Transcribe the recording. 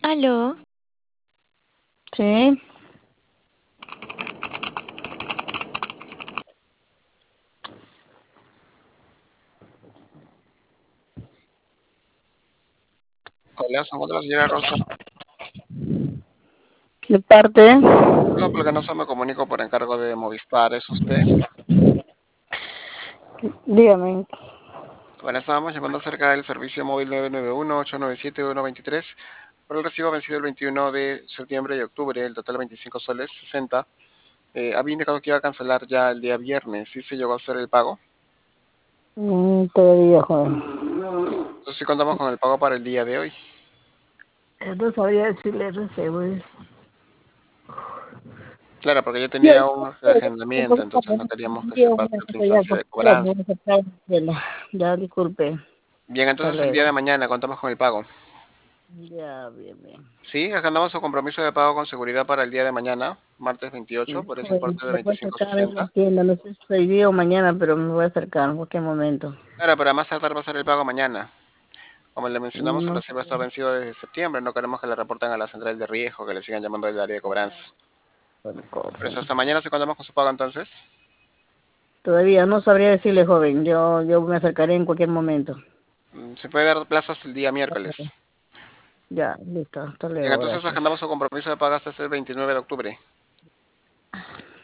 Aló, Sí, Hola, se encuentra la señora Rosa. de parte. No, porque no se me comunico por encargo de Movistar, ¿es usted? Dígame. Bueno, estábamos llamando acerca del servicio móvil 991-897-123 por el recibo vencido el 21 de septiembre y octubre, el total 25 soles 60. Había indicado que iba a cancelar ya el día viernes, ¿sí se llegó a hacer el pago? Todavía, joven. Entonces sí contamos con el pago para el día de hoy. No sabría decirle recibo. Claro, porque yo Ya, tenía un reagendamiento, entonces no queríamos que se pase otra instancia de cobranza. ya, disculpe. Bien, Hasta entonces el día luego. de mañana contamos con el pago. Ya, bien, bien. Sí, agendamos su compromiso de pago con seguridad para el día de mañana, martes 28, por ese Joven, importe de me voy a acercar en la 25.60. tienda, no sé si hoy día o mañana, pero me voy a acercar en cualquier momento. Claro, pero a más tardar va a ser el pago mañana. Como le mencionamos, el No sé, recibo está vencido desde septiembre. No queremos que le reporten a la central de riesgo, que le sigan llamando del área de cobranza. otra Por cosa. eso hasta mañana se contamos con su pago entonces. Todavía no sabría decirle, joven. Yo me acercaré en cualquier momento. Se puede dar plazo hasta el día miércoles. Ya, listo. Hasta Bien, luego, entonces gracias. agendamos su compromiso de pago hasta el 29 de octubre.